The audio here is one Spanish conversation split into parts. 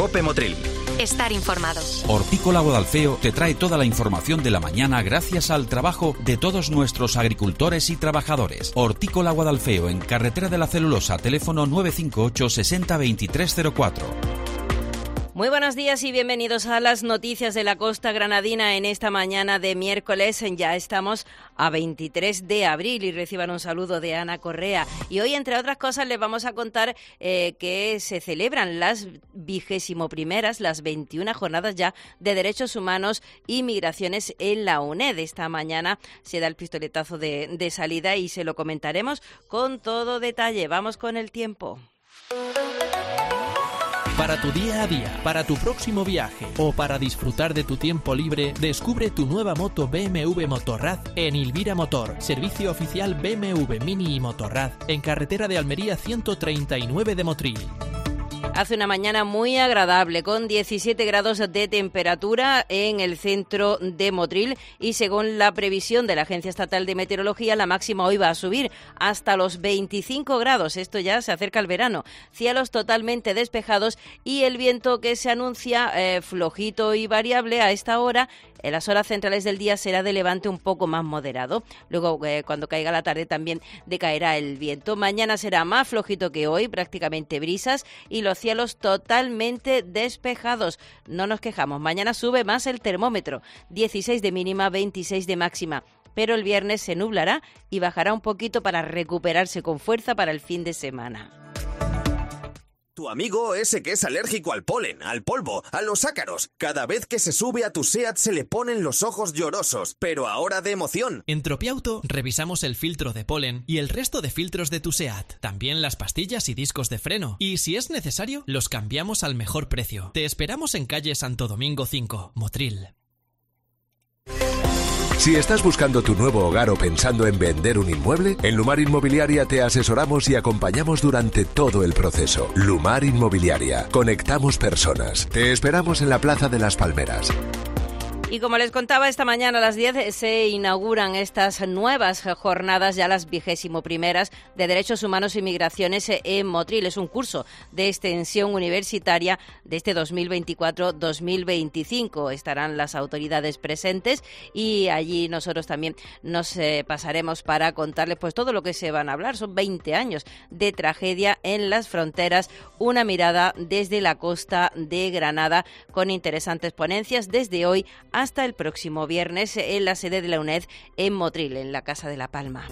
COPE Motril. Estar informado. Hortícola Guadalfeo te trae toda la información de la mañana gracias al trabajo de todos nuestros agricultores y trabajadores. Hortícola Guadalfeo, en Carretera de la Celulosa, teléfono 958 60 2304. Muy buenos días y bienvenidos a las noticias de la costa granadina en esta mañana de miércoles. Ya estamos a 23 de abril y reciban un saludo de Ana Correa. Y hoy, entre otras cosas, les vamos a contar que se celebran las 21ª, las 21 jornadas ya de derechos humanos y migraciones en la UNED. Esta mañana se da el pistoletazo de salida y se lo comentaremos con todo detalle. Vamos con el tiempo. Para tu día a día, para tu próximo viaje o para disfrutar de tu tiempo libre, descubre tu nueva moto BMW Motorrad en Ilvira Motor, servicio oficial BMW Mini y Motorrad, en carretera de Almería 139 de Motril. Hace una mañana muy agradable, con 17 grados de temperatura en el centro de Motril y según la previsión de la Agencia Estatal de Meteorología, la máxima hoy va a subir hasta los 25 grados. Esto ya se acerca al verano. Cielos totalmente despejados y el viento que se anuncia flojito y variable a esta hora. En las horas centrales del día será de levante un poco más moderado. Luego, cuando caiga la tarde, también decaerá el viento. Mañana será más flojito que hoy, prácticamente brisas y los cielos totalmente despejados. No nos quejamos. Mañana sube más el termómetro. 16 de mínima, 26 de máxima. Pero el viernes se nublará y bajará un poquito para recuperarse con fuerza para el fin de semana. Tu amigo ese que es alérgico al polen, al polvo, a los ácaros. Cada vez que se sube a tu SEAT se le ponen los ojos llorosos, pero ahora de emoción. En Tropiauto revisamos el filtro de polen y el resto de filtros de tu SEAT. También las pastillas y discos de freno. Y si es necesario, los cambiamos al mejor precio. Te esperamos en calle Santo Domingo 5, Motril. Si estás buscando tu nuevo hogar o pensando en vender un inmueble, en Lumar Inmobiliaria te asesoramos y acompañamos durante todo el proceso. Lumar Inmobiliaria. Conectamos personas. Te esperamos en la Plaza de las Palmeras. Y como les contaba, esta mañana a las 10 se inauguran estas nuevas jornadas, ya las 21ª, de Derechos Humanos y Migraciones en Motril. Es un curso de extensión universitaria de este 2024-2025. Estarán las autoridades presentes y allí nosotros también nos pasaremos para contarles pues todo lo que se van a hablar. Son 20 años de tragedia en las fronteras, una mirada desde la costa de Granada con interesantes ponencias desde hoy hasta el próximo viernes en la sede de la UNED en Motril, en la Casa de la Palma.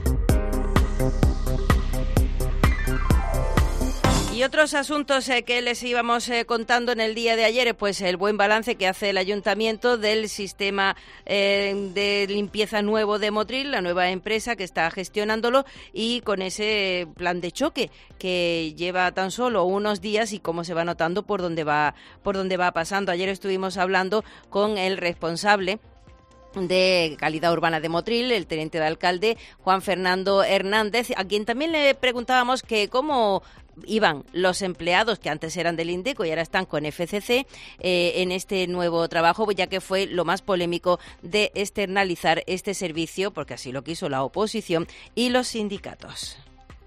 Y otros asuntos que les íbamos contando en el día de ayer, pues el buen balance que hace el Ayuntamiento del sistema de limpieza nuevo de Motril, la nueva empresa que está gestionándolo, y con ese plan de choque que lleva tan solo unos días y cómo se va notando por dónde va pasando. Ayer estuvimos hablando con el responsable de Calidad Urbana de Motril, el teniente de alcalde Juan Fernando Hernández, a quien también le preguntábamos que cómo iban los empleados que antes eran del Indeco y ahora están con FCC en este nuevo trabajo, ya que fue lo más polémico de externalizar este servicio, porque así lo quiso la oposición y los sindicatos.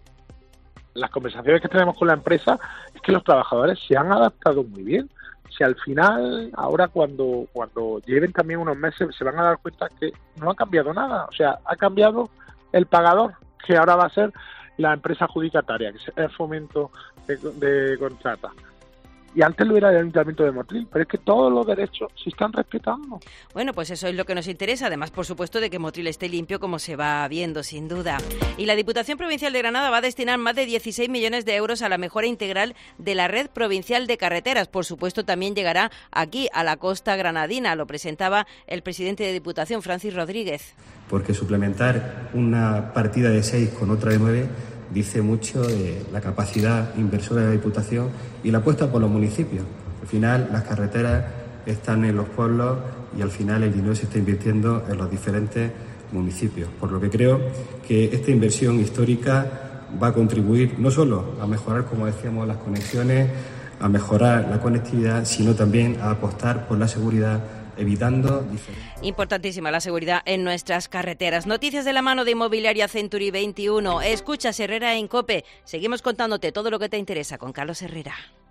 Las conversaciones que tenemos con la empresa es que los trabajadores se han adaptado muy bien. Si al final, ahora cuando lleven también unos meses, se van a dar cuenta que no ha cambiado nada. O sea, ha cambiado el pagador, que ahora va a ser la empresa adjudicataria, que es el Fomento de Contrata. Y antes lo era el Ayuntamiento de Motril, pero es que todos los derechos se están respetando. Bueno, pues eso es lo que nos interesa, además, por supuesto, de que Motril esté limpio, como se va viendo, sin duda. Y la Diputación Provincial de Granada va a destinar más de 16 millones de euros a la mejora integral de la red provincial de carreteras. Por supuesto, también llegará aquí, a la costa granadina. Lo presentaba el presidente de Diputación, Francis Rodríguez. Porque suplementar una partida de 6 con otra de 9 dice mucho de la capacidad inversora de la Diputación y la apuesta por los municipios. Al final, las carreteras están en los pueblos y al final el dinero se está invirtiendo en los diferentes municipios. Por lo que creo que esta inversión histórica va a contribuir no solo a mejorar, como decíamos, las conexiones, a mejorar la conectividad, sino también a apostar por la seguridad, evitando diferentes... Importantísima la seguridad en nuestras carreteras. Noticias de la mano de Inmobiliaria Century 21. Escuchas Herrera en COPE. Seguimos contándote todo lo que te interesa con Carlos Herrera.